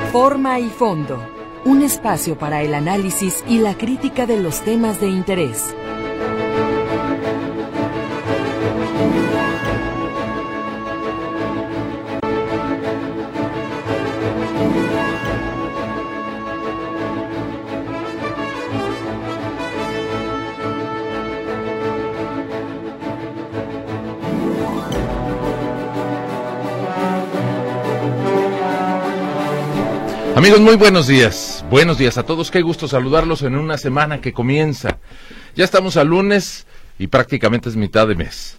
Forma y fondo, un espacio para el análisis y la crítica de los temas de interés. Amigos, muy buenos días. Buenos días a todos. Qué gusto saludarlos en una semana que comienza. Ya estamos a lunes y prácticamente es mitad de mes.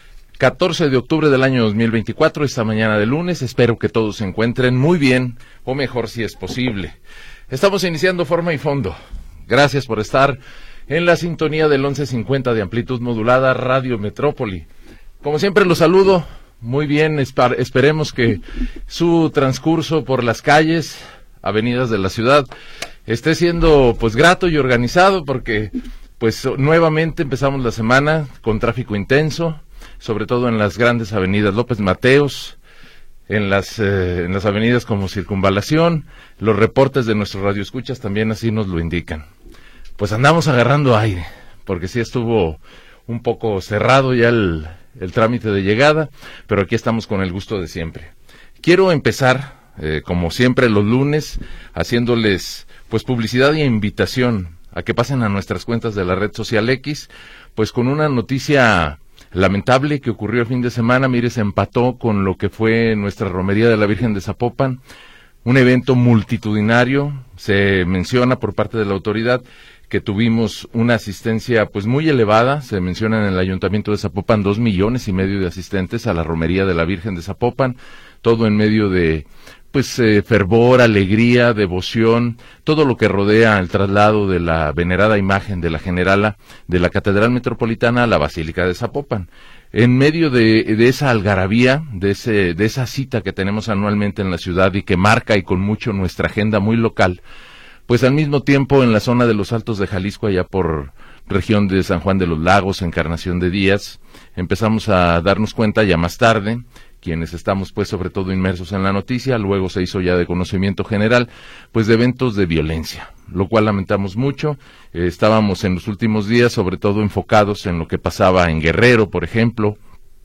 14 de octubre del año 2024, esta mañana de lunes. Espero que todos se encuentren muy bien, o mejor si es posible. Estamos iniciando Forma y Fondo. Gracias por estar en la sintonía del 1150 de amplitud modulada Radio Metrópoli. Como siempre los saludo muy bien. Esperemos que su transcurso por las calles, avenidas de la ciudad, esté siendo pues grato y organizado, porque pues nuevamente empezamos la semana con tráfico intenso, sobre todo en las grandes avenidas López Mateos, en las avenidas como Circunvalación. Los reportes de nuestros radioescuchas también así nos lo indican. Pues andamos agarrando aire, porque sí estuvo un poco cerrado ya el trámite de llegada, pero aquí estamos con el gusto de siempre. Quiero empezar como siempre los lunes, haciéndoles pues publicidad e invitación a que pasen a nuestras cuentas de la red social X, pues con una noticia lamentable que ocurrió el fin de semana. Mire, se empató con lo que fue nuestra romería de la Virgen de Zapopan, un evento multitudinario. Se menciona por parte de la autoridad que tuvimos una asistencia pues muy elevada. Se menciona en el Ayuntamiento de Zapopan 2,5 millones de asistentes a la romería de la Virgen de Zapopan, todo en medio de pues fervor, alegría, devoción, todo lo que rodea el traslado de la venerada imagen de la Generala de la Catedral Metropolitana a la Basílica de Zapopan. En medio de esa algarabía, de esa cita que tenemos anualmente en la ciudad y que marca y con mucho nuestra agenda muy local, pues al mismo tiempo en la zona de los Altos de Jalisco, allá por región de San Juan de los Lagos, Encarnación de Díaz, empezamos a darnos cuenta ya más tarde, quienes estamos pues sobre todo inmersos en la noticia, luego se hizo ya de conocimiento general, pues de eventos de violencia, lo cual lamentamos mucho. Estábamos en los últimos días sobre todo enfocados en lo que pasaba en Guerrero, por ejemplo,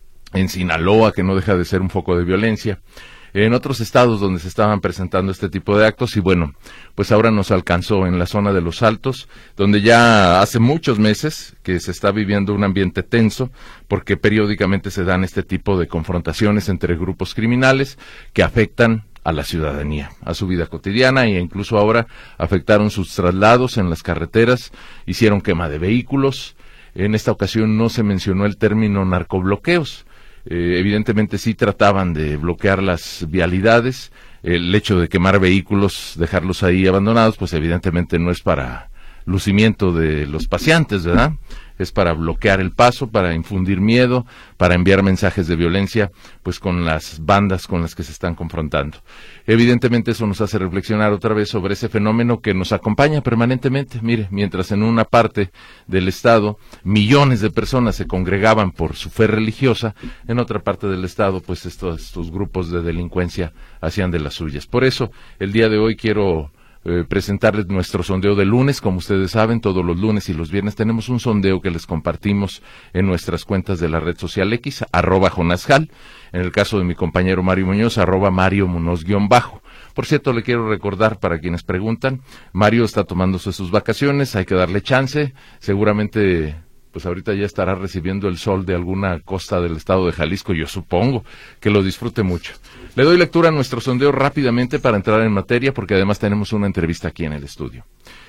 en Sinaloa, que no deja de ser un foco de violencia, en otros estados donde se estaban presentando este tipo de actos, y bueno, pues ahora nos alcanzó en la zona de los Altos, donde ya hace muchos meses que se está viviendo un ambiente tenso, porque periódicamente se dan este tipo de confrontaciones entre grupos criminales que afectan a la ciudadanía, a su vida cotidiana, e incluso ahora afectaron sus traslados en las carreteras, hicieron quema de vehículos. En esta ocasión no se mencionó el término narcobloqueos. Evidentemente sí trataban de bloquear las vialidades. El hecho de quemar vehículos, dejarlos ahí abandonados, pues evidentemente no es para lucimiento de los paseantes, ¿verdad? Es para bloquear el paso, para infundir miedo, para enviar mensajes de violencia, pues con las bandas con las que se están confrontando. Evidentemente eso nos hace reflexionar otra vez sobre ese fenómeno que nos acompaña permanentemente. Mire, mientras en una parte del estado millones de personas se congregaban por su fe religiosa, en otra parte del estado pues estos grupos de delincuencia hacían de las suyas. Por eso el día de hoy quiero presentarles nuestro sondeo de lunes. Como ustedes saben, todos los lunes y los viernes tenemos un sondeo que les compartimos en nuestras cuentas de la red social X, @JonasJal, en el caso de mi compañero Mario Muñoz, @Mario Munoz_. Por cierto, le quiero recordar, para quienes preguntan, Mario está tomándose sus vacaciones, hay que darle chance, seguramente pues ahorita ya estará recibiendo el sol de alguna costa del estado de Jalisco, yo supongo, que lo disfrute mucho. Le doy lectura a nuestro sondeo rápidamente para entrar en materia, porque además tenemos una entrevista aquí en el estudio.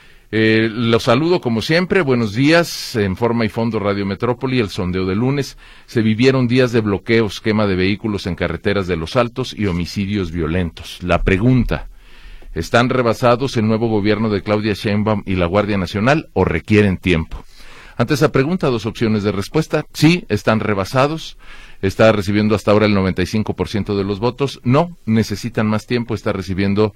Los saludo como siempre, buenos días, en Forma y Fondo Radio Metrópoli, el sondeo de lunes. Se vivieron días de bloqueos, quema de vehículos en carreteras de los Altos y homicidios violentos. La pregunta: ¿están rebasados el nuevo gobierno de Claudia Sheinbaum y la Guardia Nacional o requieren tiempo? Ante esa pregunta, dos opciones de respuesta: sí, están rebasados. está recibiendo hasta ahora el 95% de los votos. No, necesitan más tiempo, está recibiendo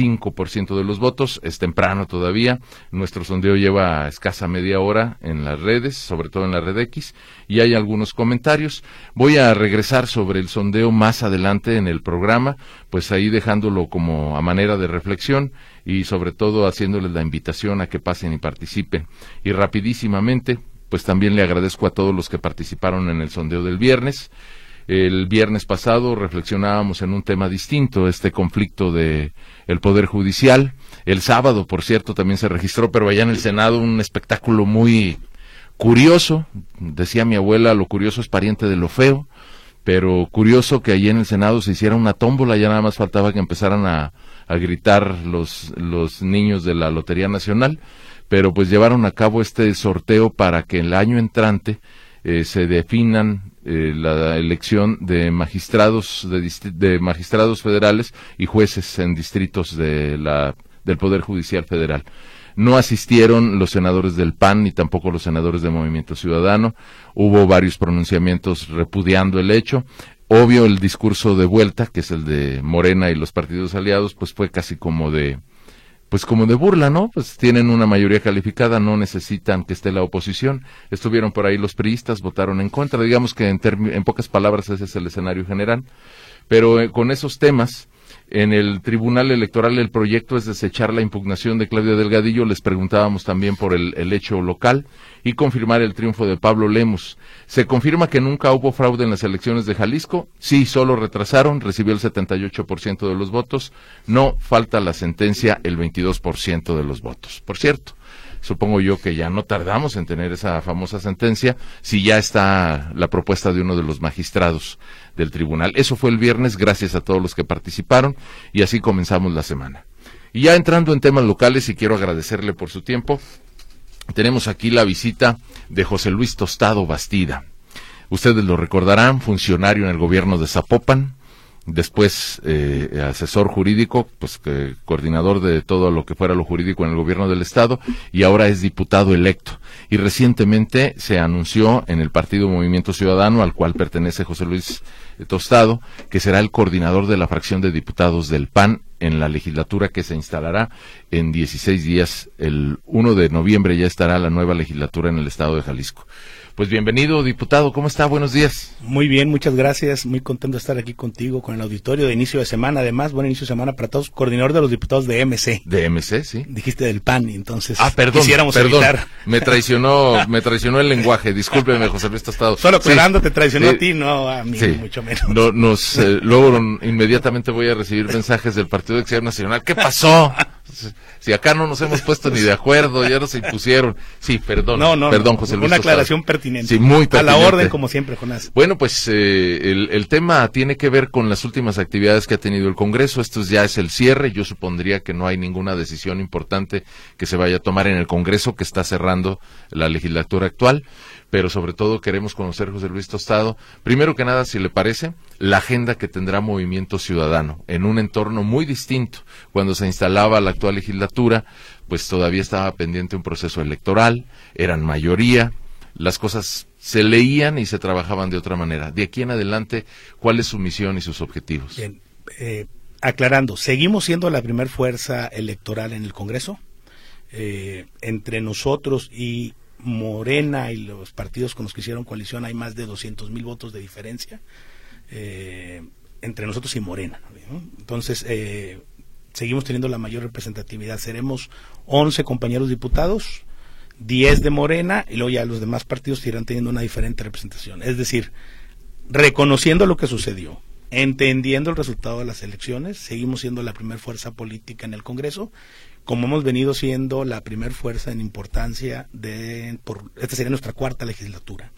5% de los votos, es temprano todavía. Nuestro sondeo lleva escasa media hora en las redes, sobre todo en la red X, y hay algunos comentarios. Voy a regresar sobre el sondeo más adelante en el programa, pues ahí dejándolo como a manera de reflexión y sobre todo haciéndoles la invitación a que pasen y participen. Y rapidísimamente, pues también le agradezco a todos los que participaron en el sondeo del viernes. El viernes pasado reflexionábamos en un tema distinto, este conflicto de el Poder Judicial. El sábado, por cierto, también se registró, pero allá en el Senado, un espectáculo muy curioso. Decía mi abuela, lo curioso es pariente de lo feo, pero curioso que allí en el Senado se hiciera una tómbola, ya nada más faltaba que empezaran a gritar los niños de la Lotería Nacional. Pero pues llevaron a cabo este sorteo para que el año entrante se definan la elección de magistrados de magistrados federales y jueces en distritos del Poder Judicial Federal. No asistieron los senadores del PAN ni tampoco los senadores de Movimiento Ciudadano. Hubo varios pronunciamientos repudiando el hecho. Obvio, el discurso de vuelta, que es el de Morena y los partidos aliados, pues fue casi como de burla, ¿no? Pues tienen una mayoría calificada, no necesitan que esté la oposición. Estuvieron por ahí los priistas, votaron en contra. Digamos que en pocas palabras ese es el escenario general. Pero con esos temas, en el Tribunal Electoral el proyecto es desechar la impugnación de Claudia Delgadillo. Les preguntábamos también por el hecho local y confirmar el triunfo de Pablo Lemus. ¿Se confirma que nunca hubo fraude en las elecciones de Jalisco? Sí, solo retrasaron, recibió el 78% de los votos. No, falta la sentencia, el 22% de los votos. Por cierto, supongo yo que ya no tardamos en tener esa famosa sentencia si ya está la propuesta de uno de los magistrados del tribunal. Eso fue el viernes, gracias a todos los que participaron, y así comenzamos la semana. Y ya entrando en temas locales, y quiero agradecerle por su tiempo, tenemos aquí la visita de José Luis Tostado Bastida. Ustedes lo recordarán, funcionario en el gobierno de Zapopan, después asesor jurídico, pues coordinador de todo lo que fuera lo jurídico en el gobierno del estado, y ahora es diputado electo. Y recientemente se anunció en el partido Movimiento Ciudadano, al cual pertenece José Luis Tostado, que será el coordinador de la fracción de diputados del PAN en la legislatura que se instalará en 16 días. El 1 de noviembre ya estará la nueva legislatura en el estado de Jalisco. Pues bienvenido, diputado, ¿cómo está? Buenos días. Muy bien, muchas gracias, muy contento de estar aquí contigo, con el auditorio de inicio de semana, además, buen inicio de semana para todos, coordinador de los diputados de MC. De MC, sí. Dijiste del PAN, y entonces perdón, quisiéramos evitar. Me traicionó el lenguaje, discúlpeme, José Luis Tostado. Solo aclarando, te traicionó a ti, no a mí, mucho menos. Luego inmediatamente voy a recibir mensajes del Partido de Acción Nacional. ¿Qué pasó? Si acá no nos hemos puesto ni de acuerdo, ya nos impusieron. Sí, perdón, perdón, José Luis. Una aclaración pertinente. Sí, muy pertinente. A la orden, como siempre, Jonás. Bueno, pues el tema tiene que ver con las últimas actividades que ha tenido el Congreso. Esto ya es el cierre. Yo supondría que no hay ninguna decisión importante que se vaya a tomar en el Congreso, que está cerrando la legislatura actual. Pero sobre todo queremos conocer, José Luis Tostado, primero que nada, si le parece, la agenda que tendrá Movimiento Ciudadano en un entorno muy distinto. Cuando se instalaba la actual legislatura, pues todavía estaba pendiente un proceso electoral, eran mayoría, las cosas se leían y se trabajaban de otra manera. De aquí en adelante, ¿cuál es su misión y sus objetivos? Bien, aclarando, seguimos siendo la primer fuerza electoral en el Congreso. Entre nosotros y Morena y los partidos con los que hicieron coalición hay más de 200,000 votos de diferencia entre nosotros y Morena, ¿no? Entonces seguimos teniendo la mayor representatividad. Seremos 11 compañeros diputados, 10 de Morena, y luego ya los demás partidos irán teniendo una diferente representación. Es decir, reconociendo lo que sucedió, entendiendo el resultado de las elecciones, seguimos siendo la primer fuerza política en el Congreso, como hemos venido siendo la primer fuerza en importancia esta sería nuestra cuarta legislatura.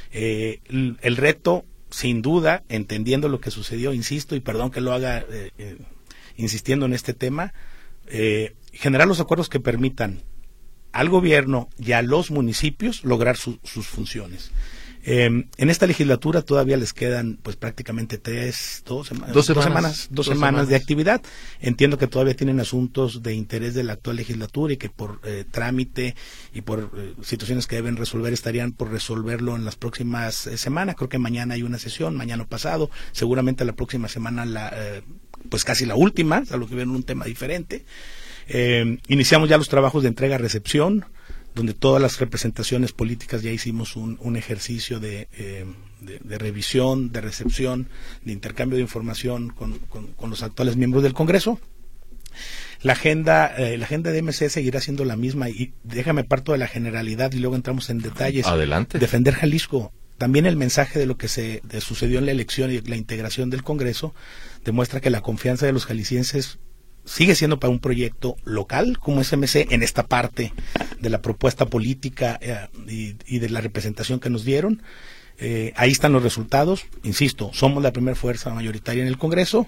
El reto, sin duda, entendiendo lo que sucedió, insisto, y perdón que lo haga insistiendo en este tema, generar los acuerdos que permitan al gobierno y a los municipios lograr sus funciones. En esta legislatura todavía les quedan pues prácticamente dos semanas de actividad. Entiendo que todavía tienen asuntos de interés de la actual legislatura y que por trámite y por situaciones que deben resolver estarían por resolverlo en las próximas semanas. Creo que mañana hay una sesión, mañana pasado, seguramente la próxima semana pues casi la última, salvo que ven un tema diferente. Iniciamos ya los trabajos de entrega-recepción, donde todas las representaciones políticas ya hicimos un ejercicio de revisión, de recepción, de intercambio de información con los actuales miembros del Congreso. La agenda de MC seguirá siendo la misma, y déjame parto de la generalidad y luego entramos en detalles. Adelante. Defender Jalisco. También el mensaje de lo que sucedió en la elección y la integración del Congreso demuestra que la confianza de los jaliscienses sigue siendo para un proyecto local como es MC en esta parte de la propuesta política y de la representación que nos dieron. Ahí están los resultados. Insisto, somos la primera fuerza mayoritaria en el Congreso.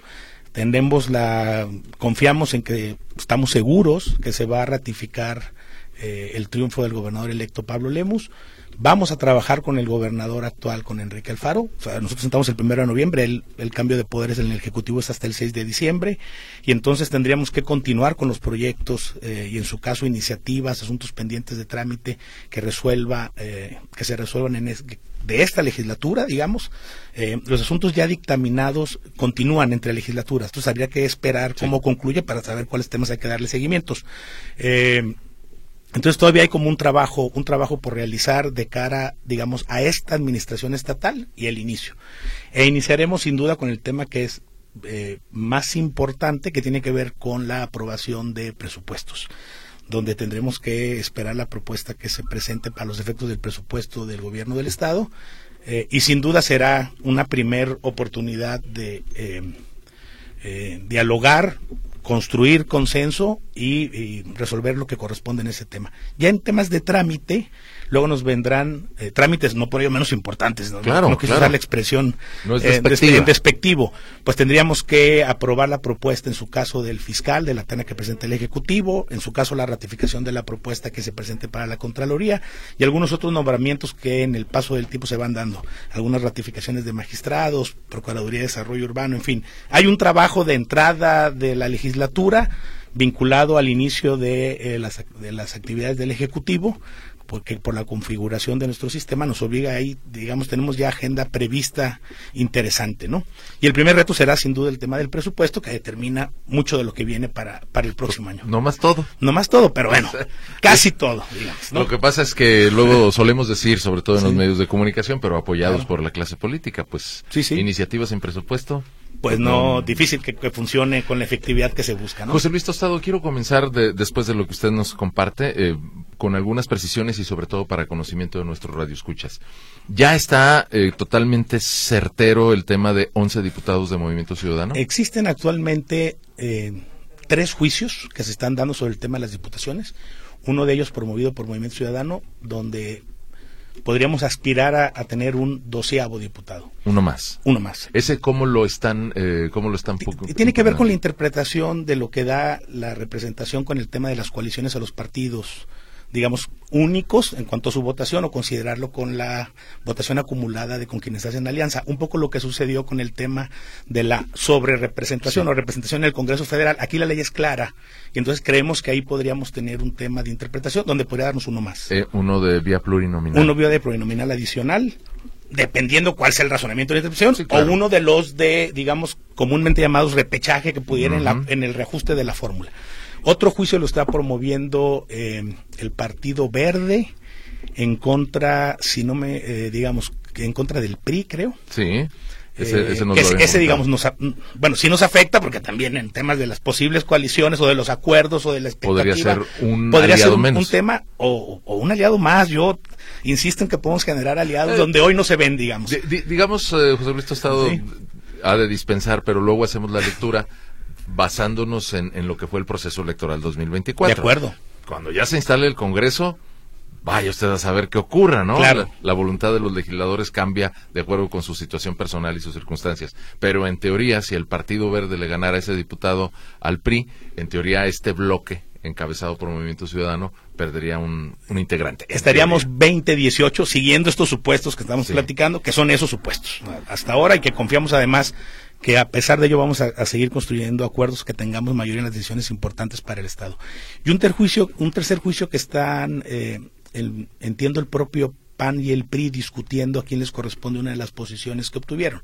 Confiamos en que estamos seguros que se va a ratificar el triunfo del gobernador electo Pablo Lemus. Vamos a trabajar con el gobernador actual, con Enrique Alfaro. O sea, nosotros entramos el 1 de noviembre, el cambio de poderes en el Ejecutivo es hasta el 6 de diciembre, y entonces tendríamos que continuar con los proyectos y en su caso iniciativas, asuntos pendientes de trámite que se resuelvan de esta legislatura, digamos. Los asuntos ya dictaminados continúan entre legislaturas, entonces habría que esperar cómo concluye para saber cuáles temas hay que darle seguimientos. Entonces todavía hay como un trabajo por realizar de cara, digamos, a esta administración estatal y el inicio. Iniciaremos sin duda con el tema que es más importante, que tiene que ver con la aprobación de presupuestos, donde tendremos que esperar la propuesta que se presente para los efectos del presupuesto del gobierno del Estado, y sin duda será una primer oportunidad de dialogar, construir consenso y resolver lo que corresponde en ese tema. Ya en temas de trámite, luego nos vendrán trámites no por ello menos importantes, ¿no? Claro, no quise usar la expresión no es despectivo. Pues tendríamos que aprobar la propuesta, en su caso del fiscal, de la terna que presente el Ejecutivo, en su caso la ratificación de la propuesta que se presente para la Contraloría y algunos otros nombramientos que en el paso del tiempo se van dando, algunas ratificaciones de magistrados, Procuraduría de Desarrollo Urbano, en fin. Hay un trabajo de entrada de la legislatura vinculado al inicio de las actividades del Ejecutivo, porque por la configuración de nuestro sistema nos obliga ahí, digamos, tenemos ya agenda prevista interesante, ¿no? Y el primer reto será sin duda el tema del presupuesto, que determina mucho de lo que viene para el próximo año. No más todo, pero bueno, casi todo, digamos, ¿no? Lo que pasa es que luego solemos decir, sobre todo en los medios de comunicación, pero apoyados por la clase política, pues iniciativas sin presupuesto. Pues no, difícil que funcione con la efectividad que se busca, ¿no? José Luis Tostado, quiero comenzar después de lo que usted nos comparte, con algunas precisiones y sobre todo para conocimiento de nuestros radioescuchas. ¿Ya está totalmente certero el tema de 11 diputados de Movimiento Ciudadano? Existen actualmente 3 juicios que se están dando sobre el tema de las diputaciones. Uno de ellos promovido por Movimiento Ciudadano, donde podríamos aspirar a tener un 12º diputado. Uno más. ¿Ese cómo lo están Tiene que ver con la interpretación de lo que da la representación con el tema de las coaliciones a los partidos, digamos, únicos en cuanto a su votación, o considerarlo con la votación acumulada de con quienes hacen alianza. Un poco lo que sucedió con el tema de la sobrerepresentación o representación en el Congreso Federal. Aquí la ley es clara y entonces creemos que ahí podríamos tener un tema de interpretación donde podría darnos uno más. Uno de vía plurinominal. Uno vía plurinominal adicional, dependiendo cuál sea el razonamiento de la interpretación, claro. O uno de los digamos, comúnmente llamados repechaje que pudiera en el reajuste de la fórmula. Otro juicio lo está promoviendo el Partido Verde en contra, en contra del PRI, creo. Sí. Ese digamos, sí nos afecta, porque también en temas de las posibles coaliciones o de los acuerdos o de la expectativa podría ser un tema o un aliado más. Yo insisto en que podemos generar aliados donde hoy no se ven, digamos. Digamos, José Luis Tostado ha de dispensar, pero luego hacemos la lectura basándonos en lo que fue el proceso electoral 2024. De acuerdo. Cuando ya se instale el Congreso, vaya usted a saber qué ocurra, ¿no? Claro. La voluntad de los legisladores cambia de acuerdo con su situación personal y sus circunstancias. Pero en teoría, si el Partido Verde le ganara ese diputado al PRI, en teoría este bloque encabezado por Movimiento Ciudadano, perdería un integrante. Estaríamos 20-18 siguiendo estos supuestos que estamos platicando, que son esos supuestos hasta ahora, y que confiamos además que a pesar de ello vamos a seguir construyendo acuerdos que tengamos mayoría en las decisiones importantes para el Estado. Y un tercer juicio que están, entiendo, el propio PAN y el PRI discutiendo a quién les corresponde una de las posiciones que obtuvieron.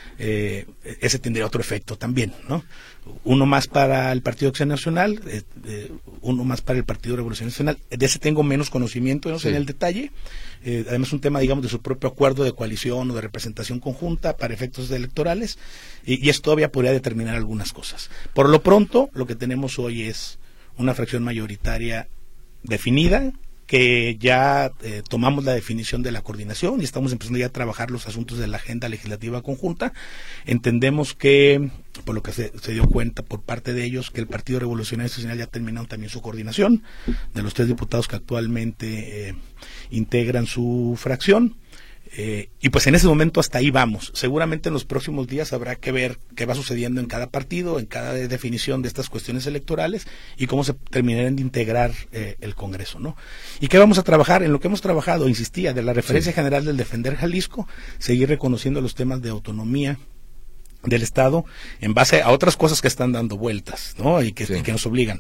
Ese tendría otro efecto también, ¿no? Uno más para el Partido Acción Nacional, uno más para el Partido Revolución Nacional. De ese tengo menos conocimiento, no sé en el detalle. Además, un tema, digamos, de su propio acuerdo de coalición o de representación conjunta para efectos electorales, y esto todavía podría determinar algunas cosas. Por lo pronto, lo que tenemos hoy es una fracción mayoritaria definida, que ya tomamos la definición de la coordinación y estamos empezando ya a trabajar los asuntos de la agenda legislativa conjunta. Entendemos que, por lo que se dio cuenta por parte de ellos, que el Partido Revolucionario Institucional ya ha terminado también su coordinación, de los 3 diputados que actualmente integran su fracción. Y pues en ese momento hasta ahí vamos. Seguramente en los próximos días habrá que ver qué va sucediendo en cada partido, en cada definición de estas cuestiones electorales y cómo se terminarán de integrar el Congreso, ¿no? ¿Y qué vamos a trabajar? En lo que hemos trabajado, insistía, de la referencia general del Defender Jalisco, seguir reconociendo los temas de autonomía del Estado en base a otras cosas que están dando vueltas, ¿no? Y que nos obligan.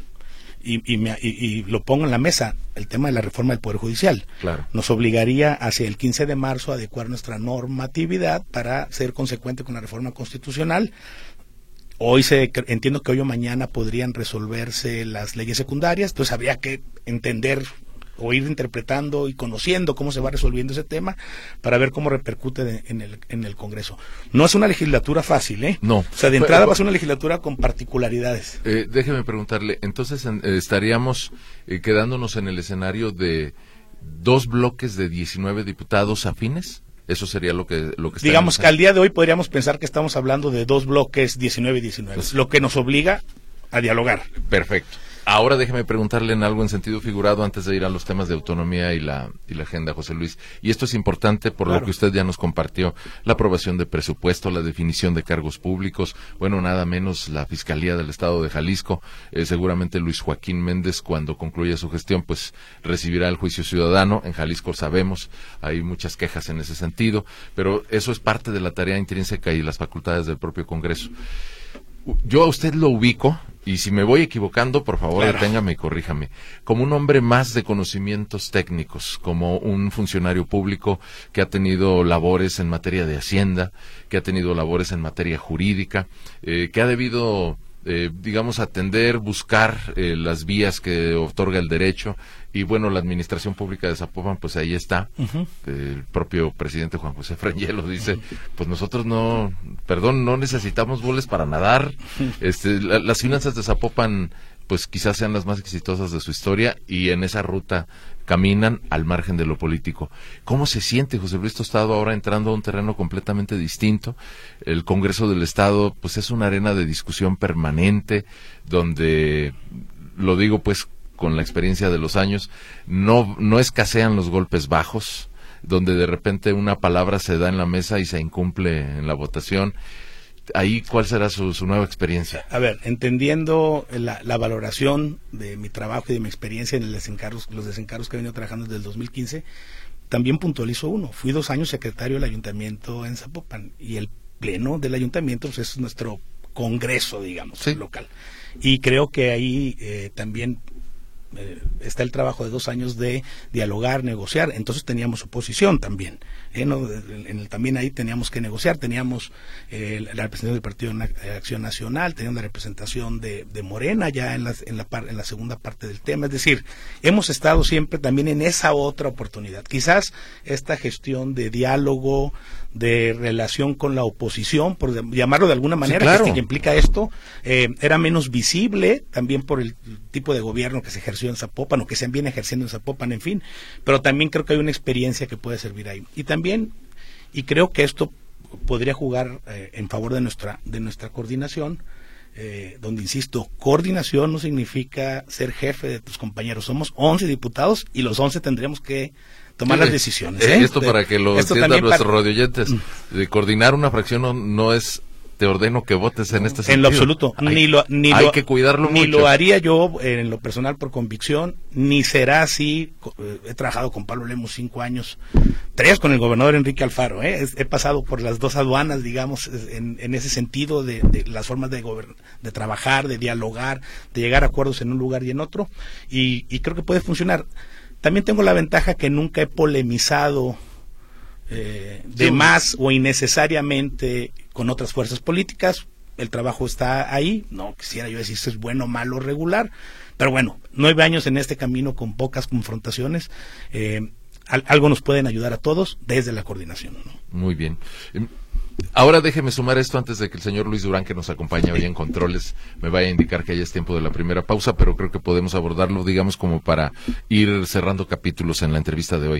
Y lo pongo en la mesa, el tema de la reforma del Poder Judicial. Claro. Nos obligaría hacia el 15 de marzo a adecuar nuestra normatividad para ser consecuente con la reforma constitucional. Entiendo que hoy o mañana podrían resolverse las leyes secundarias, entonces habría que entender o ir interpretando y conociendo cómo se va resolviendo ese tema para ver cómo repercute en el Congreso. No es una legislatura fácil, ¿eh? No. O sea, de entrada va a ser una legislatura con particularidades. Déjeme preguntarle, entonces estaríamos quedándonos en el escenario de 2 bloques de 19 diputados afines. ¿Eso sería lo que digamos que al día de hoy podríamos pensar que estamos hablando de 2 bloques 19-19, pues, lo que nos obliga a dialogar. Perfecto. Ahora déjeme preguntarle en algo en sentido figurado antes de ir a los temas de autonomía y la agenda, José Luis. Y esto es importante por lo que usted ya nos compartió, la aprobación de presupuesto, la definición de cargos públicos, bueno, nada menos la Fiscalía del Estado de Jalisco. Seguramente Luis Joaquín Méndez, cuando concluya su gestión, pues recibirá el juicio ciudadano. En Jalisco sabemos, hay muchas quejas en ese sentido, pero eso es parte de la tarea intrínseca y las facultades del propio Congreso. Yo a usted lo ubico, y si me voy equivocando, por favor, deténgame y corríjame, como un hombre más de conocimientos técnicos, como un funcionario público que ha tenido labores en materia de Hacienda, que ha tenido labores en materia jurídica, que ha debido, digamos, atender, buscar las vías que otorga el derecho. Y bueno, la administración pública de Zapopan, pues ahí está. El propio presidente Juan José Frangelo dice, pues nosotros no necesitamos goles para nadar. Las finanzas de Zapopan, pues quizás sean las más exitosas de su historia, y en esa ruta caminan al margen de lo político. ¿Cómo se siente José Luis Tostado ahora entrando a un terreno completamente distinto? El Congreso del Estado, pues es una arena de discusión permanente, donde, lo digo pues con la experiencia de los años, no escasean los golpes bajos, donde de repente una palabra se da en la mesa y se incumple en la votación. Ahí, ¿cuál será su nueva experiencia? A ver, entendiendo la valoración de mi trabajo y de mi experiencia en los desencargos que he venido trabajando desde el 2015, también puntualizo uno. Fui 2 años secretario del ayuntamiento en Zapopan, y el pleno del ayuntamiento pues, es nuestro congreso, digamos, local. Y creo que ahí también está el trabajo de 2 años de dialogar, negociar. Entonces teníamos oposición también, también ahí teníamos que negociar. Teníamos la representación del Partido de Acción Nacional, teníamos la representación de Morena ya en la segunda parte del tema. Es decir, hemos estado siempre también en esa otra oportunidad. Quizás esta gestión de diálogo, de relación con la oposición, por llamarlo de alguna manera, sí, claro, que implica esto, era menos visible también por el tipo de gobierno que se ejerció en Zapopan o que se viene ejerciendo en Zapopan, en fin, pero también creo que hay una experiencia que puede servir ahí. Y también, y creo que esto podría jugar en favor de nuestra coordinación, donde, insisto, coordinación no significa ser jefe de tus compañeros. Somos 11 diputados y los 11 tendremos que tomar las decisiones. Esto para que lo entiendan nuestros radioyentes. De coordinar una fracción no es te ordeno que votes en este sentido. En lo absoluto. Hay que cuidarlo mucho. Ni lo haría yo en lo personal por convicción, ni será así. He trabajado con Pablo Lemos 5 años, 3 con el gobernador Enrique Alfaro. He pasado por las 2 aduanas, digamos, en ese sentido de las formas de trabajar, de dialogar, de llegar a acuerdos en un lugar y en otro. Y creo que puede funcionar. También tengo la ventaja que nunca he polemizado de más o innecesariamente con otras fuerzas políticas. El trabajo está ahí, no quisiera yo decir si es bueno, malo, regular, pero bueno, 9 años en este camino con pocas confrontaciones, algo nos pueden ayudar a todos desde la coordinación, ¿no? Muy bien. Ahora déjeme sumar esto antes de que el señor Luis Durán, que nos acompaña hoy en Controles, me vaya a indicar que ya es tiempo de la primera pausa, pero creo que podemos abordarlo, digamos, como para ir cerrando capítulos en la entrevista de hoy.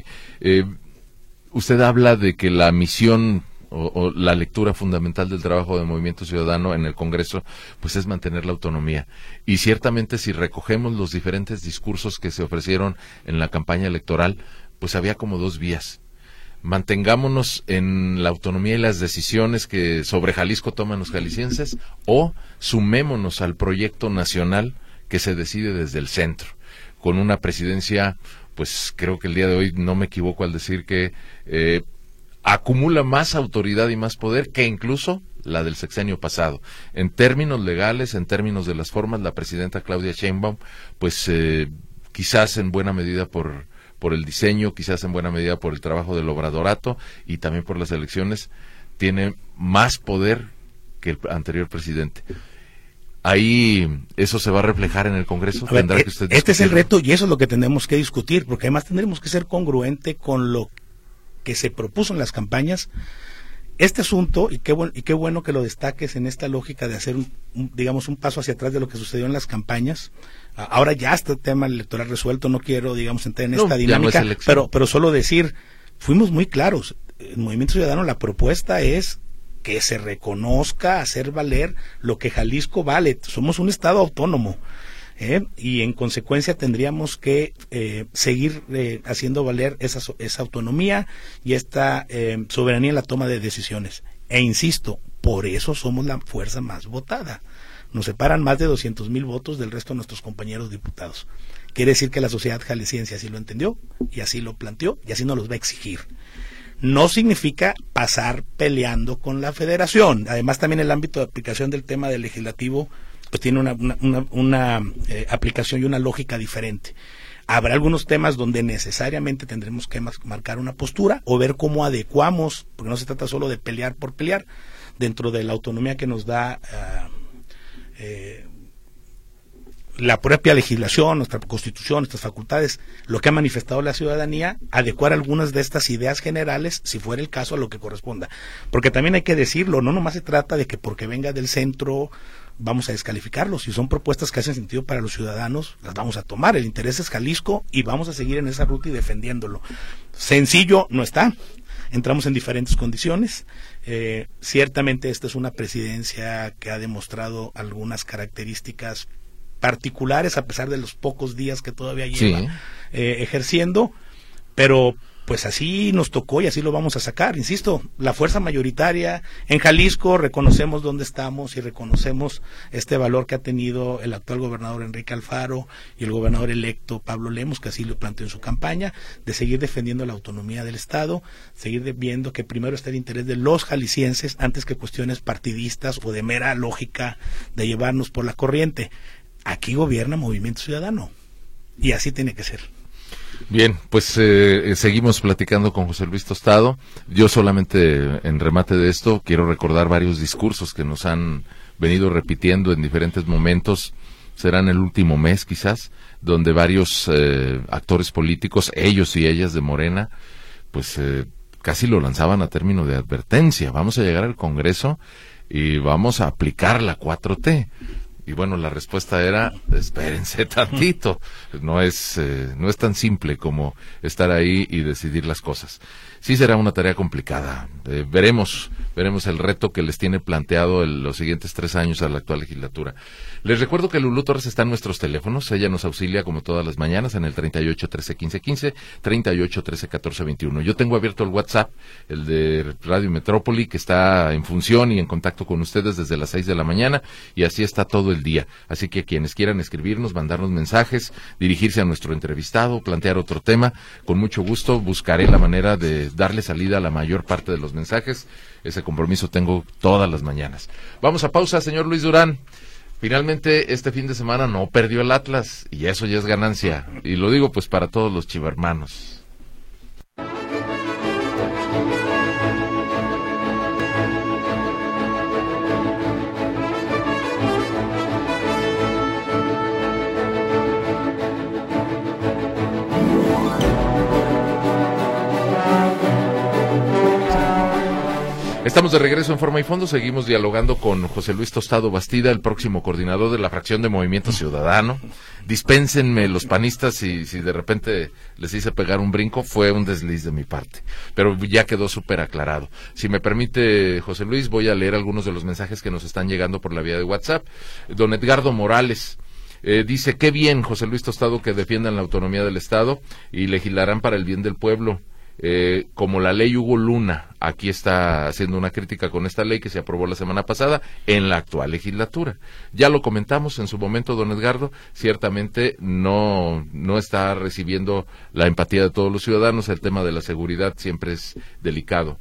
Usted habla de que la misión o la lectura fundamental del trabajo de Movimiento Ciudadano en el Congreso, pues es mantener la autonomía. Y ciertamente si recogemos los diferentes discursos que se ofrecieron en la campaña electoral, pues había como 2 vías. Mantengámonos en la autonomía y las decisiones que sobre Jalisco toman los jaliscienses, o sumémonos al proyecto nacional que se decide desde el centro, con una presidencia, pues creo que el día de hoy no me equivoco al decir que acumula más autoridad y más poder que incluso la del sexenio pasado. En términos legales, en términos de las formas, la presidenta Claudia Sheinbaum, pues quizás en buena medida por el diseño, quizás en buena medida por el trabajo del obradorato y también por las elecciones, tiene más poder que el anterior presidente. Ahí eso se va a reflejar en el Congreso. Tendrá que usted este es el reto y eso es lo que tenemos que discutir, porque además tendremos que ser congruente con lo que se propuso en las campañas. Este asunto, y qué bueno que lo destaques en esta lógica de hacer un paso hacia atrás de lo que sucedió en las campañas. Ahora ya está el tema electoral resuelto, no quiero, digamos, entrar en esta dinámica, pero solo decir, fuimos muy claros. En Movimiento Ciudadano la propuesta es que se reconozca, hacer valer lo que Jalisco vale. Somos un estado autónomo, y en consecuencia tendríamos que seguir haciendo valer esa autonomía y esta soberanía en la toma de decisiones. E insisto, por eso somos la fuerza más votada. Nos separan más de 200,000 votos del resto de nuestros compañeros diputados. Quiere decir que la sociedad jalisciense así lo entendió y así lo planteó y así nos los va a exigir. No significa pasar peleando con la federación. Además, también el ámbito de aplicación del tema del legislativo pues tiene una aplicación y una lógica diferente. Habrá algunos temas donde necesariamente tendremos que marcar una postura o ver cómo adecuamos, porque no se trata solo de pelear por pelear, dentro de la autonomía que nos da la propia legislación, nuestra constitución, nuestras facultades, lo que ha manifestado la ciudadanía, adecuar algunas de estas ideas generales, si fuera el caso, a lo que corresponda. Porque también hay que decirlo, no nomás se trata de que porque venga del centro vamos a descalificarlo. Si son propuestas que hacen sentido para los ciudadanos, las vamos a tomar. El interés es Jalisco y vamos a seguir en esa ruta y defendiéndolo. Sencillo no está. Entramos en diferentes condiciones. Ciertamente esta es una presidencia que ha demostrado algunas características particulares a pesar de los pocos días que todavía lleva ejerciendo, pero pues así nos tocó y así lo vamos a sacar. Insisto, la fuerza mayoritaria en Jalisco, reconocemos dónde estamos y reconocemos este valor que ha tenido el actual gobernador Enrique Alfaro y el gobernador electo Pablo Lemos, que así lo planteó en su campaña, de seguir defendiendo la autonomía del Estado, seguir viendo que primero está el interés de los jaliscienses antes que cuestiones partidistas o de mera lógica de llevarnos por la corriente. Aquí gobierna Movimiento Ciudadano y así tiene que ser. Bien, pues seguimos platicando con José Luis Tostado. Yo solamente en remate de esto quiero recordar varios discursos que nos han venido repitiendo en diferentes momentos. Será en el último mes quizás, donde varios actores políticos, ellos y ellas de Morena, pues casi lo lanzaban a término de advertencia. Vamos a llegar al Congreso y vamos a aplicar la 4T. Y bueno, la respuesta era, espérense tantito, no es tan simple como estar ahí y decidir las cosas. Sí será una tarea complicada, veremos veremos el reto que les tiene planteado los siguientes 3 años a la actual legislatura. Les recuerdo que Lulú Torres está en nuestros teléfonos, ella nos auxilia como todas las mañanas en el 38 13 15 15, 38 13 14 21. Yo tengo abierto el WhatsApp, el de Radio Metrópoli, que está en función y en contacto con ustedes desde las 6 de la mañana, y así está todo el día. Así que quienes quieran escribirnos, mandarnos mensajes, dirigirse a nuestro entrevistado, plantear otro tema, con mucho gusto buscaré la manera de darle salida a la mayor parte de los mensajes. Ese compromiso tengo todas las mañanas. Vamos a pausa, señor Luis Durán. Finalmente, este fin de semana no perdió el Atlas, y eso ya es ganancia. Y lo digo pues para todos los chivermanos. Estamos de regreso en Forma y Fondo, seguimos dialogando con José Luis Tostado Bastida, el próximo coordinador de la fracción de Movimiento Ciudadano. Dispénsenme los panistas si de repente les hice pegar un brinco, fue un desliz de mi parte, pero ya quedó súper aclarado. Si me permite, José Luis, voy a leer algunos de los mensajes que nos están llegando por la vía de WhatsApp. Don Edgardo Morales dice, qué bien, José Luis Tostado, que defiendan la autonomía del Estado y legislarán para el bien del pueblo. Como la ley Hugo Luna, aquí está haciendo una crítica con esta ley que se aprobó la semana pasada en la actual legislatura. Ya lo comentamos en su momento, don Edgardo, ciertamente no está recibiendo la empatía de todos los ciudadanos, el tema de la seguridad siempre es delicado.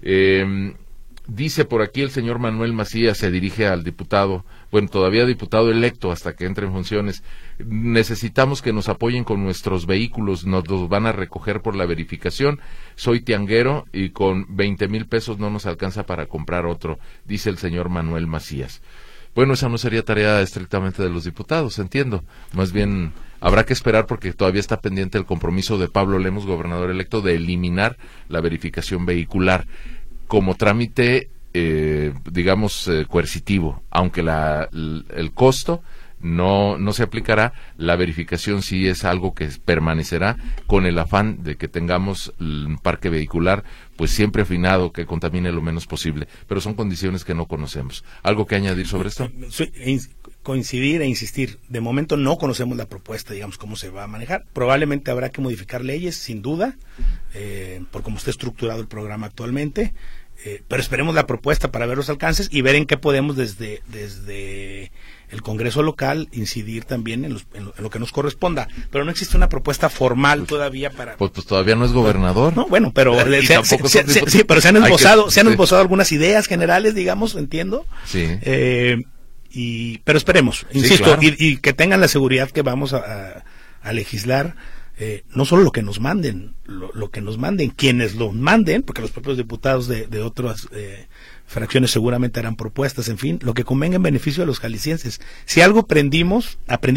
Dice por aquí el señor Manuel Macías, se dirige al diputado, bueno, todavía diputado electo hasta que entre en funciones. Necesitamos que nos apoyen con nuestros vehículos, nos los van a recoger por la verificación. Soy tianguero y con 20,000 pesos no nos alcanza para comprar otro, dice el señor Manuel Macías. Bueno, esa no sería tarea estrictamente de los diputados, entiendo. Más bien habrá que esperar porque todavía está pendiente el compromiso de Pablo Lemos, gobernador electo, de eliminar la verificación vehicular como trámite, digamos, coercitivo, aunque el costo no se aplicará, la verificación sí es algo que permanecerá con el afán de que tengamos un parque vehicular pues siempre afinado, que contamine lo menos posible, pero son condiciones que no conocemos. ¿Algo que añadir sobre esto? Coincidir e insistir, de momento no conocemos la propuesta, digamos, cómo se va a manejar. Probablemente habrá que modificar leyes, sin duda, por cómo está estructurado el programa actualmente. Pero esperemos la propuesta para ver los alcances y ver en qué podemos desde el Congreso local incidir también en lo que nos corresponda. Pero no existe una propuesta formal todavía para... Pues todavía no es gobernador. No, bueno, pero sí, pero se han esbozado algunas ideas generales, digamos, entiendo. Sí. Pero esperemos, insisto, claro. y que tengan la seguridad que vamos a legislar. No solo lo que nos manden, lo que nos manden, quienes lo manden, porque los propios diputados de otras fracciones seguramente harán propuestas, en fin, lo que convenga en beneficio de los jaliscienses. Si algo aprendimos,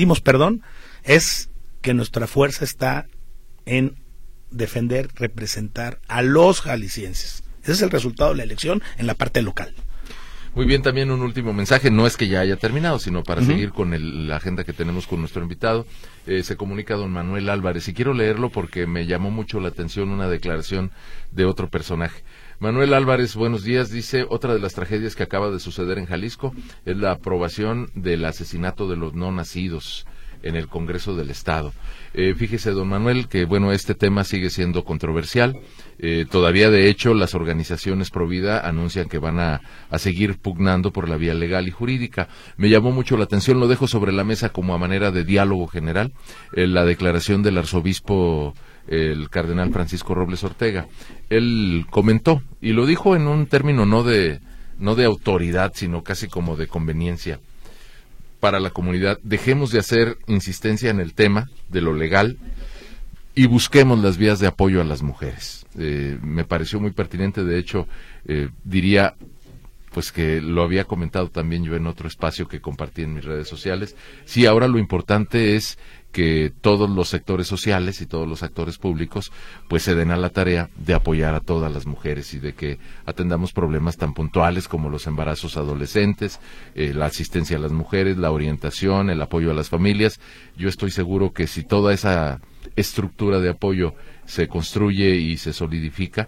es que nuestra fuerza está en defender, representar a los jaliscienses. Ese es el resultado de la elección en la parte local. Muy bien, también un último mensaje, no es que ya haya terminado, sino para seguir con la agenda que tenemos con nuestro invitado. Se comunica don Manuel Álvarez, y quiero leerlo porque me llamó mucho la atención una declaración de otro personaje. Manuel Álvarez, buenos días, dice, otra de las tragedias que acaba de suceder en Jalisco es la aprobación del asesinato de los no nacidos en el Congreso del Estado. Fíjese, don Manuel, que bueno, este tema sigue siendo controversial. Todavía, de hecho, las organizaciones pro vida anuncian que van a seguir pugnando por la vía legal y jurídica. Me llamó mucho la atención, lo dejo sobre la mesa como a manera de diálogo general, la declaración del arzobispo, el cardenal Francisco Robles Ortega. Él comentó, y lo dijo en un término no de autoridad, sino casi como de conveniencia para la comunidad: dejemos de hacer insistencia en el tema de lo legal y busquemos las vías de apoyo a las mujeres. Me pareció muy pertinente, de hecho, diría pues que lo había comentado también yo en otro espacio que compartí en mis redes sociales. Sí, ahora lo importante es que todos los sectores sociales y todos los actores públicos pues se den a la tarea de apoyar a todas las mujeres y de que atendamos problemas tan puntuales como los embarazos adolescentes, la asistencia a las mujeres, la orientación, el apoyo a las familias. Yo estoy seguro que si toda esa estructura de apoyo se construye y se solidifica,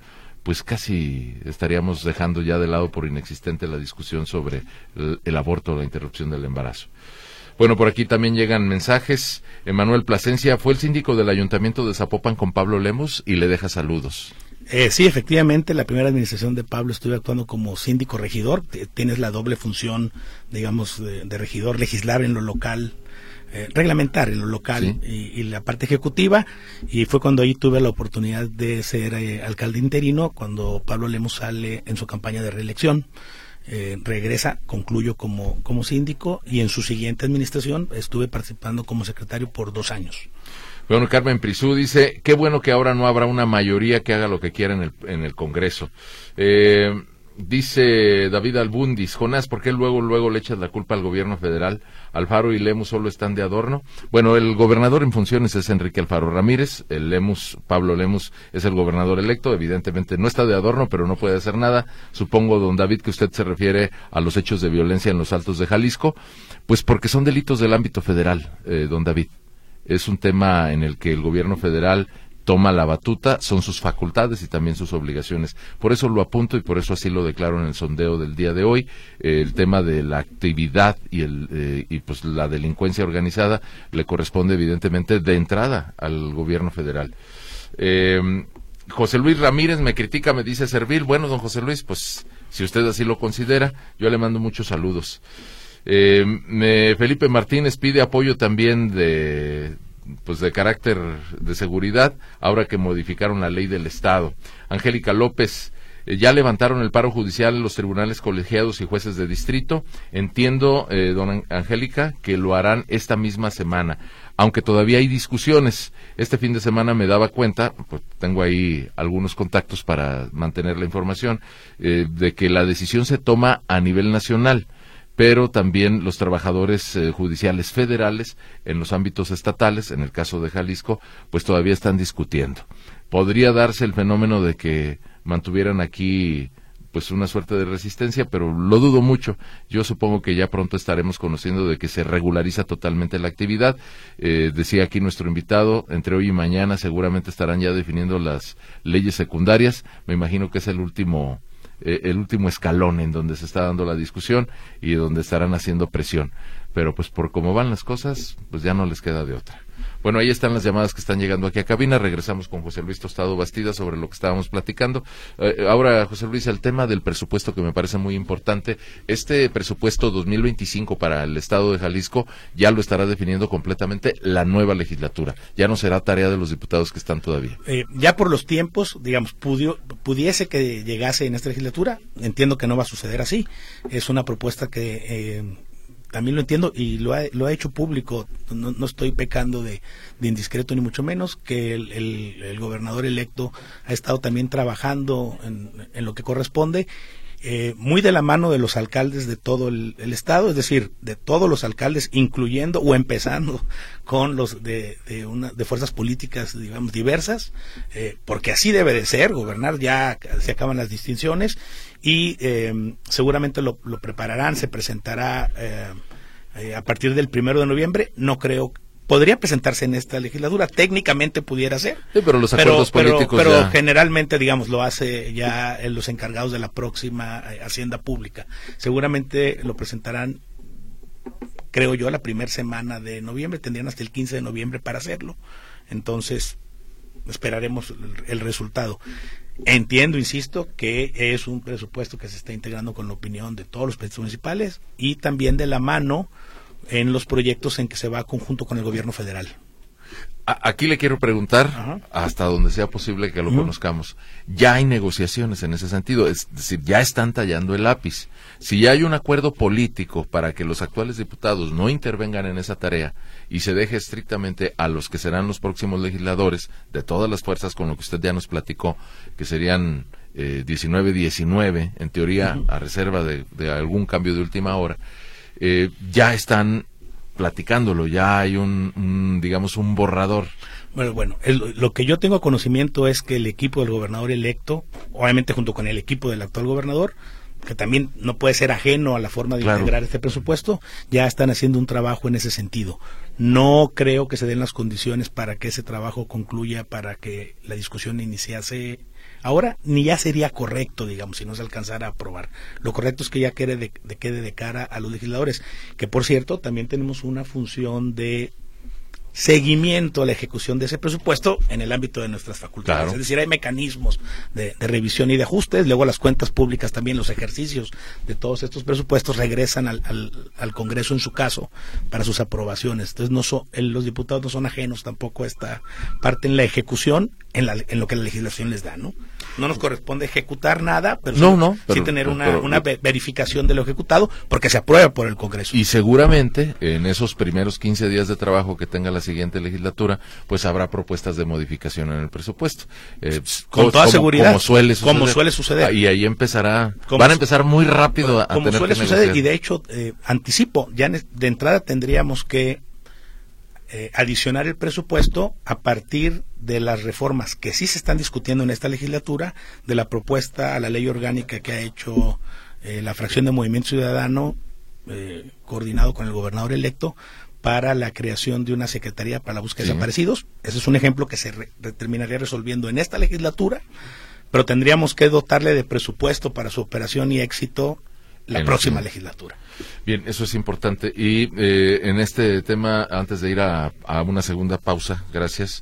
pues casi estaríamos dejando ya de lado por inexistente la discusión sobre el aborto o la interrupción del embarazo. Bueno, por aquí también llegan mensajes. Emanuel Plasencia, fue el síndico del Ayuntamiento de Zapopan con Pablo Lemus y le deja saludos. Sí, efectivamente, la primera administración de Pablo estuve actuando como síndico regidor. Tienes la doble función, digamos, de regidor, legislar en lo local, reglamentar en lo local, sí, y la parte ejecutiva, y fue cuando ahí tuve la oportunidad de ser alcalde interino, cuando Pablo Lemus sale en su campaña de reelección. Regresa, concluyo como síndico, y en su siguiente administración estuve participando como secretario por 2 años. Bueno, Carmen Prisú dice, qué bueno que ahora no habrá una mayoría que haga lo que quiera en el Congreso. Dice David Albundis, Jonás, ¿por qué luego le echas la culpa al gobierno federal? Alfaro y Lemus solo están de adorno. Bueno, el gobernador en funciones es Enrique Alfaro Ramírez, Pablo Lemus es el gobernador electo, evidentemente no está de adorno, pero no puede hacer nada. Supongo, don David, que usted se refiere a los hechos de violencia en los Altos de Jalisco, pues porque son delitos del ámbito federal, don David. Es un tema en el que el gobierno federal toma la batuta, son sus facultades y también sus obligaciones. Por eso lo apunto y por eso así lo declaro en el sondeo del día de hoy. El tema de la actividad y pues la delincuencia organizada le corresponde evidentemente de entrada al gobierno federal. José Luis Ramírez me critica, me dice Servil. Bueno, don José Luis, pues si usted así lo considera, yo le mando muchos saludos. Felipe Martínez pide apoyo también de carácter de seguridad, ahora que modificaron la ley del Estado. Angélica López, ya levantaron el paro judicial en los tribunales colegiados y jueces de distrito. Entiendo, don Angélica, que lo harán esta misma semana, aunque todavía hay discusiones. Este fin de semana me daba cuenta, pues tengo ahí algunos contactos para mantener la información, de que la decisión se toma a nivel nacional, pero también los trabajadores judiciales federales en los ámbitos estatales, en el caso de Jalisco, pues todavía están discutiendo. Podría darse el fenómeno de que mantuvieran aquí pues una suerte de resistencia, pero lo dudo mucho. Yo supongo que ya pronto estaremos conociendo de que se regulariza totalmente la actividad. Decía aquí nuestro invitado, entre hoy y mañana seguramente estarán ya definiendo las leyes secundarias. Me imagino que es el último escalón en donde se está dando la discusión y donde estarán haciendo presión, pero pues por cómo van las cosas, pues ya no les queda de otra. Bueno, ahí están las llamadas que están llegando aquí a cabina. Regresamos con José Luis Tostado Bastida sobre lo que estábamos platicando. Ahora, José Luis, el tema del presupuesto, que me parece muy importante. Este presupuesto 2025 para el Estado de Jalisco ya lo estará definiendo completamente la nueva legislatura. Ya no será tarea de los diputados que están todavía. Ya por los tiempos, digamos, pudiese que llegase en esta legislatura. Entiendo que no va a suceder así. Es una propuesta que también lo entiendo y lo ha hecho público. No estoy pecando de indiscreto ni mucho menos, que el gobernador electo ha estado también trabajando en lo que corresponde, muy de la mano de los alcaldes de todo el estado, es decir, de todos los alcaldes, incluyendo o empezando con los de fuerzas políticas, digamos, diversas, porque así debe de ser. Gobernar, ya se acaban las distinciones, y seguramente lo prepararán, se presentará a partir del 1 de noviembre. No creo, podría presentarse en esta legislatura, técnicamente pudiera ser. Sí, pero los acuerdos políticos pero ya... generalmente, digamos, lo hace ya los encargados de la próxima Hacienda Pública. Seguramente lo presentarán, creo yo, la primera semana de noviembre. Tendrían hasta el 15 de noviembre para hacerlo. Entonces, esperaremos el resultado. Entiendo, insisto, que es un presupuesto que se está integrando con la opinión de todos los presidentes municipales y también de la mano en los proyectos en que se va conjunto con el gobierno federal. Aquí le quiero preguntar, hasta donde sea posible que lo conozcamos, ya hay negociaciones en ese sentido, es decir, ya están tallando el lápiz. Si ya hay un acuerdo político para que los actuales diputados no intervengan en esa tarea y se deje estrictamente a los que serán los próximos legisladores de todas las fuerzas, con lo que usted ya nos platicó, que serían 19, en teoría, a reserva de algún cambio de última hora, ya están platicándolo, ya hay digamos, un borrador. Bueno, lo que yo tengo conocimiento es que el equipo del gobernador electo, obviamente junto con el equipo del actual gobernador, que también no puede ser ajeno a la forma de integrar este presupuesto, ya están haciendo un trabajo en ese sentido. No creo que se den las condiciones para que ese trabajo concluya, para que la discusión iniciase ahora, ni ya sería correcto, digamos, si no se alcanzara a aprobar. Lo correcto es que ya quede de cara a los legisladores, que por cierto, también tenemos una función de seguimiento a la ejecución de ese presupuesto en el ámbito de nuestras facultades. Claro. Es decir, hay mecanismos de revisión y de ajustes, luego las cuentas públicas también, los ejercicios de todos estos presupuestos regresan al Congreso en su caso para sus aprobaciones. Entonces los diputados no son ajenos tampoco a esta parte en la ejecución, en lo que la legislación les da, ¿no? No nos corresponde ejecutar nada, pero sí tener una verificación de lo ejecutado, porque se aprueba por el Congreso. Y seguramente en esos primeros 15 días de trabajo que tenga la siguiente legislatura, pues habrá propuestas de modificación en el presupuesto. Con toda seguridad. Como suele suceder. Y ahí van a empezar muy rápido a tener que negociar. Y de hecho, anticipo, ya de entrada tendríamos que adicionar el presupuesto a partir de las reformas que sí se están discutiendo en esta legislatura, de la propuesta a la ley orgánica que ha hecho la fracción de Movimiento Ciudadano, coordinado con el gobernador electo, para la creación de una secretaría para la búsqueda de desaparecidos. Ese es un ejemplo que se terminaría resolviendo en esta legislatura, pero tendríamos que dotarle de presupuesto para su operación y éxito la próxima legislatura. Bien, eso es importante. Y en este tema, antes de ir a una segunda pausa, gracias,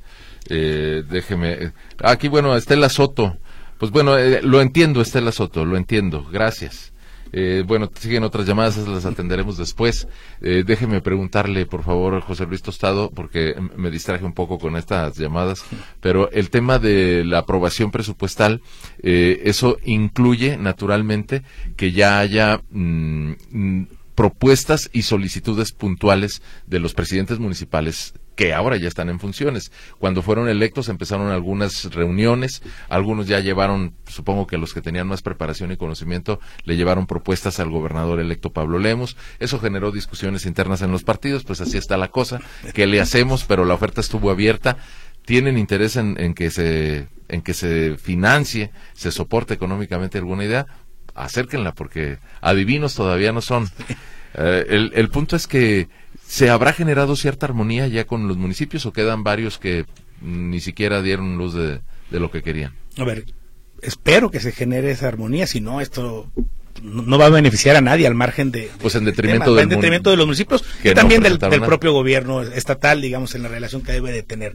déjeme... Aquí, bueno, Estela Soto. Pues bueno, lo entiendo, Estela Soto, lo entiendo. Gracias. Bueno, siguen otras llamadas, esas las atenderemos después. Déjeme preguntarle, por favor, José Luis Tostado, porque me distraje un poco con estas llamadas, pero el tema de la aprobación presupuestal, eso incluye, naturalmente, que ya haya propuestas y solicitudes puntuales de los presidentes municipales que ahora ya están en funciones. Cuando fueron electos empezaron algunas reuniones, algunos ya llevaron, supongo que los que tenían más preparación y conocimiento, le llevaron propuestas al gobernador electo Pablo Lemos. Eso generó discusiones internas en los partidos, pues así está la cosa. ¿Qué le hacemos? Pero la oferta estuvo abierta. ¿Tienen interés en que se financie, se soporte económicamente alguna idea? Acérquenla, porque adivinos todavía no son. El punto es que ¿se habrá generado cierta armonía ya con los municipios o quedan varios que ni siquiera dieron luz de lo que querían? A ver, espero que se genere esa armonía, si no, esto no va a beneficiar a nadie al margen de pues en detrimento de los municipios y también del propio gobierno estatal, digamos, en la relación que debe de tener.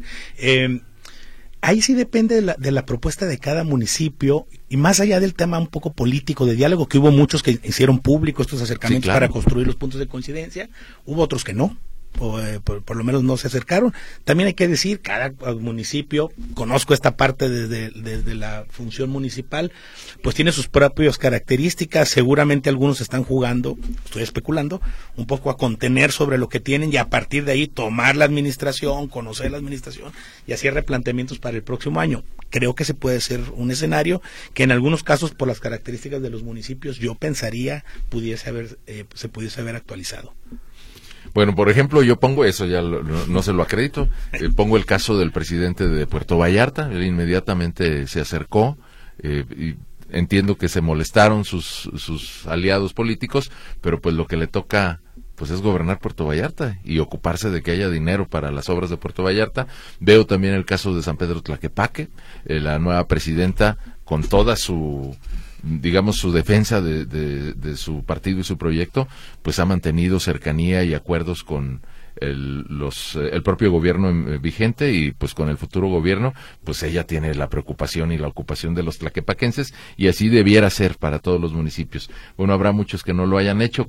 Ahí sí depende de la propuesta de cada municipio, y más allá del tema un poco político de diálogo, que hubo muchos que hicieron público estos acercamientos para construir los puntos de coincidencia, hubo otros que no, por lo menos no se acercaron. También hay que decir, cada municipio, conozco esta parte desde la función municipal, pues tiene sus propias características. Seguramente algunos están jugando, estoy especulando, un poco a contener sobre lo que tienen y a partir de ahí tomar la administración, conocer la administración y hacer replanteamientos para el próximo año. Creo que se puede ser un escenario que en algunos casos, por las características de los municipios, yo pensaría se pudiese haber actualizado. Bueno, por ejemplo, yo pongo eso, ya no se lo acredito, pongo el caso del presidente de Puerto Vallarta. Él inmediatamente se acercó, y entiendo que se molestaron sus aliados políticos, pero pues lo que le toca pues es gobernar Puerto Vallarta y ocuparse de que haya dinero para las obras de Puerto Vallarta. Veo también el caso de San Pedro Tlaquepaque, la nueva presidenta, con toda su defensa de su partido y su proyecto, pues ha mantenido cercanía y acuerdos con el propio gobierno vigente, y pues con el futuro gobierno, pues ella tiene la preocupación y la ocupación de los tlaquepaquenses, y así debiera ser para todos los municipios. Bueno, habrá muchos que no lo hayan hecho,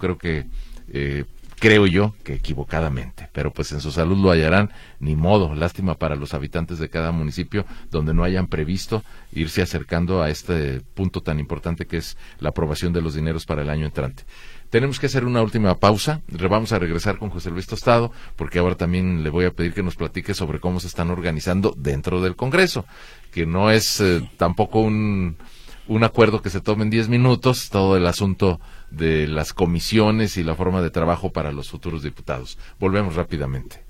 creo yo que equivocadamente, pero pues en su salud lo hallarán, ni modo. Lástima para los habitantes de cada municipio donde no hayan previsto irse acercando a este punto tan importante que es la aprobación de los dineros para el año entrante. Tenemos que hacer una última pausa, vamos a regresar con José Luis Tostado, porque ahora también le voy a pedir que nos platique sobre cómo se están organizando dentro del Congreso, que no es tampoco un acuerdo que se tome en 10 minutos, todo el asunto de las comisiones y la forma de trabajo para los futuros diputados. Volvemos rápidamente.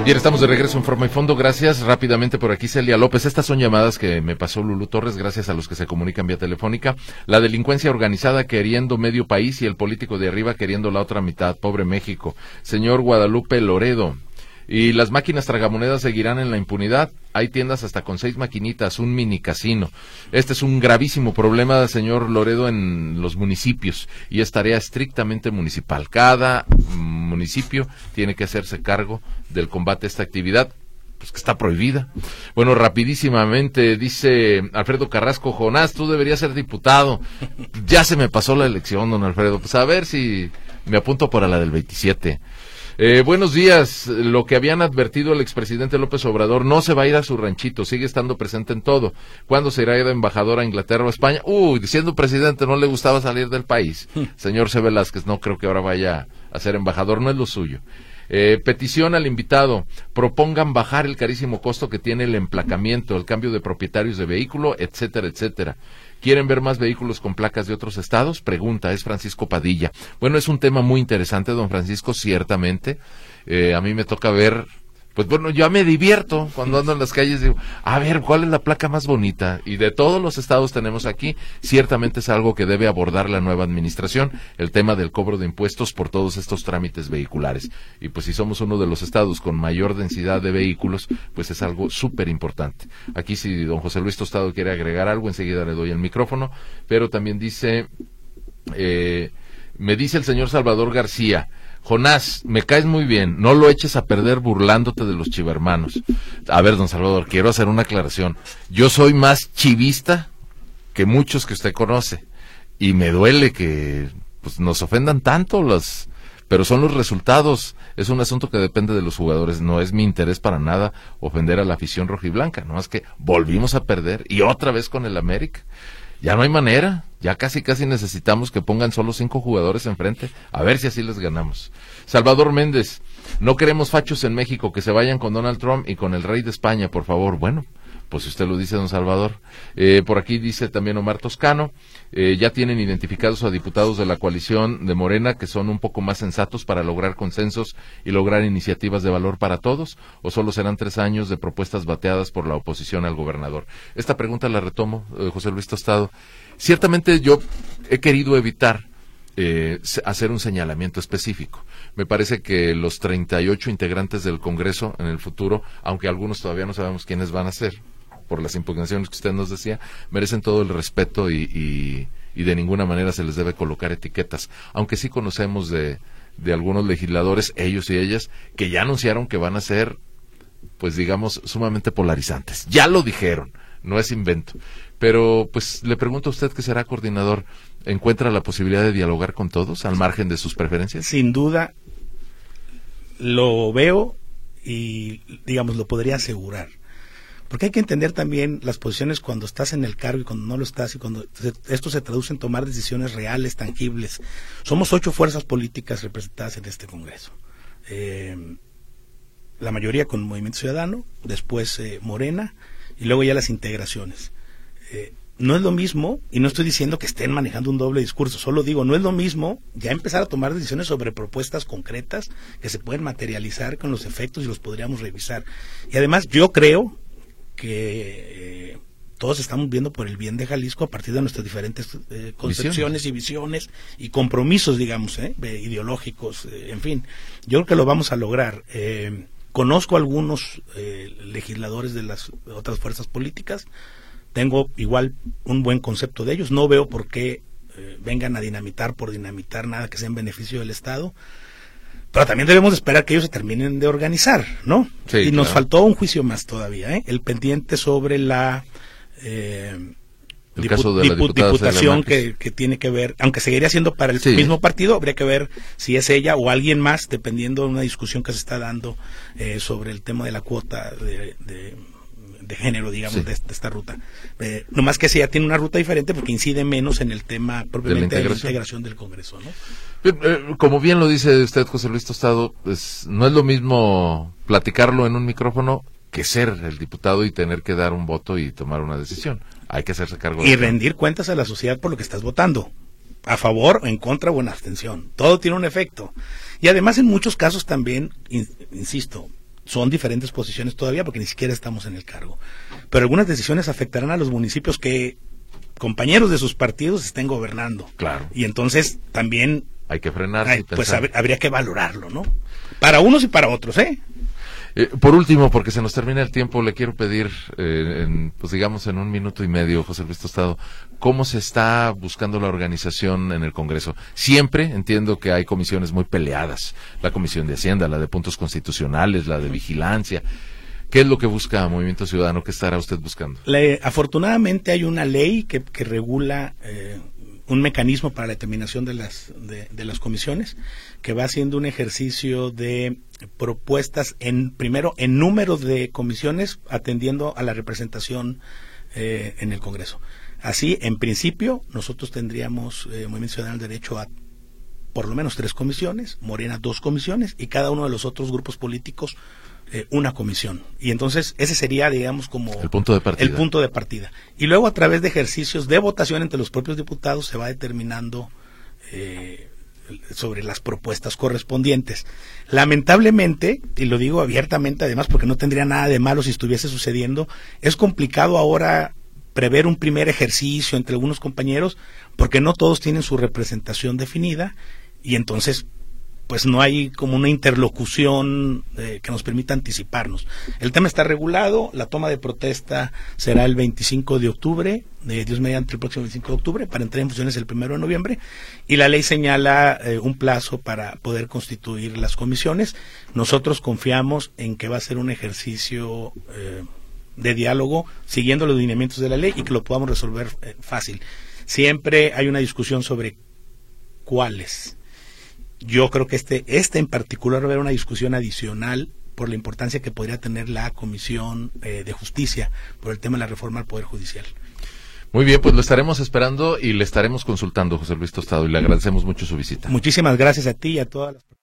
Bien, estamos de regreso en Forma y Fondo. Gracias. Rápidamente por aquí Celia López. Estas son llamadas que me pasó Lulú Torres, gracias a los que se comunican vía telefónica. La delincuencia organizada queriendo medio país y el político de arriba queriendo la otra mitad. Pobre México. Señor Guadalupe Loredo. Y las máquinas tragamonedas seguirán en la impunidad. Hay tiendas hasta con 6 maquinitas, un mini casino. Este es un gravísimo problema, señor Loredo, en los municipios, y es tarea estrictamente municipal. Cada municipio tiene que hacerse cargo del combate a esta actividad, pues que está prohibida. Bueno, rapidísimamente, dice Alfredo Carrasco: Jonás, tú deberías ser diputado. Ya se me pasó la elección, don Alfredo, pues a ver si me apunto para la del 27. Buenos días. Lo que habían advertido el expresidente López Obrador, no se va a ir a su ranchito, sigue estando presente en todo. ¿Cuándo se irá de embajador a Inglaterra o España? Siendo presidente no le gustaba salir del país. Señor C. Velázquez, no creo que ahora vaya a ser embajador, no es lo suyo. Petición al invitado: propongan bajar el carísimo costo que tiene el emplacamiento, el cambio de propietarios de vehículo, etcétera, etcétera. ¿Quieren ver más vehículos con placas de otros estados? Pregunta, es Francisco Padilla. Bueno, es un tema muy interesante, don Francisco, ciertamente. A mí me toca ver, pues bueno, yo me divierto cuando ando en las calles, digo, a ver, ¿cuál es la placa más bonita? Y de todos los estados tenemos aquí, ciertamente es algo que debe abordar la nueva administración, el tema del cobro de impuestos por todos estos trámites vehiculares. Y pues si somos uno de los estados con mayor densidad de vehículos, pues es algo súper importante. Aquí si don José Luis Tostado quiere agregar algo, enseguida le doy el micrófono, pero también dice, me dice el señor Salvador García: Jonás, me caes muy bien, no lo eches a perder burlándote de los chivermanos. A ver, don Salvador, quiero hacer una aclaración. Yo soy más chivista que muchos que usted conoce, y me duele que pues nos ofendan tanto pero son los resultados. Es un asunto que depende de los jugadores. No es mi interés para nada ofender a la afición rojiblanca, no más que volvimos a perder, y otra vez con el América. Ya no hay manera, ya casi necesitamos que pongan solo 5 jugadores enfrente, a ver si así les ganamos. Salvador Méndez: no queremos fachos en México, que se vayan con Donald Trump y con el rey de España, por favor. Bueno, pues si usted lo dice, don Salvador. Por aquí dice también Omar Toscano: ya tienen identificados a diputados de la coalición de Morena que son un poco más sensatos para lograr consensos y lograr iniciativas de valor para todos, o solo serán 3 años de propuestas bateadas por la oposición al gobernador. Esta pregunta la retomo, José Luis Tostado. Ciertamente yo he querido evitar hacer un señalamiento específico. Me parece que los 38 integrantes del Congreso en el futuro, aunque algunos todavía no sabemos quiénes van a ser, por las impugnaciones que usted nos decía, merecen todo el respeto y de ninguna manera se les debe colocar etiquetas, aunque sí conocemos de algunos legisladores, ellos y ellas, que ya anunciaron que van a ser, pues digamos, sumamente polarizantes. Ya lo dijeron, no es invento. Pero pues le pregunto a usted, que será coordinador, ¿encuentra la posibilidad de dialogar con todos al margen de sus preferencias? Sin duda lo veo y, digamos, lo podría asegurar. Porque hay que entender también las posiciones cuando estás en el cargo y cuando no lo estás, y cuando esto se traduce en tomar decisiones reales, tangibles. Somos 8 fuerzas políticas representadas en este Congreso. La mayoría con Movimiento Ciudadano, después Morena, y luego ya las integraciones. No es lo mismo, y no estoy diciendo que estén manejando un doble discurso, solo digo, no es lo mismo ya empezar a tomar decisiones sobre propuestas concretas que se pueden materializar con los efectos y los podríamos revisar. Y además yo creo que todos estamos viendo por el bien de Jalisco a partir de nuestras diferentes concepciones y visiones y compromisos, digamos, ideológicos, en fin. Yo creo que lo vamos a lograr. Conozco algunos legisladores de las otras fuerzas políticas, tengo igual un buen concepto de ellos, no veo por qué vengan a dinamitar por dinamitar nada que sea en beneficio del Estado, pero también debemos esperar que ellos se terminen de organizar, ¿no? Sí, y nos faltó un juicio más todavía, el pendiente sobre la caso de la diputación que tiene que ver, aunque seguiría siendo para el mismo partido, habría que ver si es ella o alguien más, dependiendo de una discusión que se está dando sobre el tema de la cuota de género, digamos, de esta ruta. No más que si ella tiene una ruta diferente porque incide menos en el tema propiamente de la integración del Congreso, ¿no? Como bien lo dice usted, José Luis Tostado, pues no es lo mismo platicarlo en un micrófono que ser el diputado y tener que dar un voto y tomar una decisión. Hay que hacerse cargo de y rendir cuentas a la sociedad por lo que estás votando, a favor o en contra o en abstención. Todo tiene un efecto. Y además en muchos casos también, insisto, son diferentes posiciones todavía porque ni siquiera estamos en el cargo. Pero algunas decisiones afectarán a los municipios que compañeros de sus partidos estén gobernando. Claro. Y entonces también hay que frenarse y pues pensar. habría que valorarlo, ¿no? Para unos y para otros, ¿eh? Por último, porque se nos termina el tiempo, le quiero pedir, pues digamos en 1 minuto y medio, José Luis Tostado, ¿cómo se está buscando la organización en el Congreso? Siempre entiendo que hay comisiones muy peleadas, la Comisión de Hacienda, la de Puntos Constitucionales, la de Vigilancia. ¿Qué es lo que busca Movimiento Ciudadano? ¿Qué estará usted buscando? Afortunadamente hay una ley que regula un mecanismo para la determinación de las comisiones, que va haciendo un ejercicio de propuestas primero en número de comisiones, atendiendo a la representación en el Congreso. Así, en principio, nosotros tendríamos, Movimiento Ciudadano, el derecho a por lo menos 3 comisiones, Morena 2 comisiones, y cada uno de los otros grupos políticos una comisión. Y entonces ese sería, digamos, como el punto de partida. Y luego, a través de ejercicios de votación entre los propios diputados, se va determinando sobre las propuestas correspondientes. Lamentablemente, y lo digo abiertamente además porque no tendría nada de malo si estuviese sucediendo, es complicado ahora prever un primer ejercicio entre algunos compañeros porque no todos tienen su representación definida y entonces pues no hay como una interlocución que nos permita anticiparnos. El tema está regulado, la toma de protesta será el 25 de octubre, Dios mediante el próximo 25 de octubre, para entrar en funciones el 1 de noviembre, y la ley señala un plazo para poder constituir las comisiones. Nosotros confiamos en que va a ser un ejercicio de diálogo, siguiendo los lineamientos de la ley y que lo podamos resolver fácil. Siempre hay una discusión sobre cuáles. Yo creo que este en particular va a haber una discusión adicional por la importancia que podría tener la Comisión de Justicia por el tema de la reforma al Poder Judicial. Muy bien, pues lo estaremos esperando y le estaremos consultando, José Luis Tostado, y le agradecemos mucho su visita. Muchísimas gracias a ti y a todas las personas.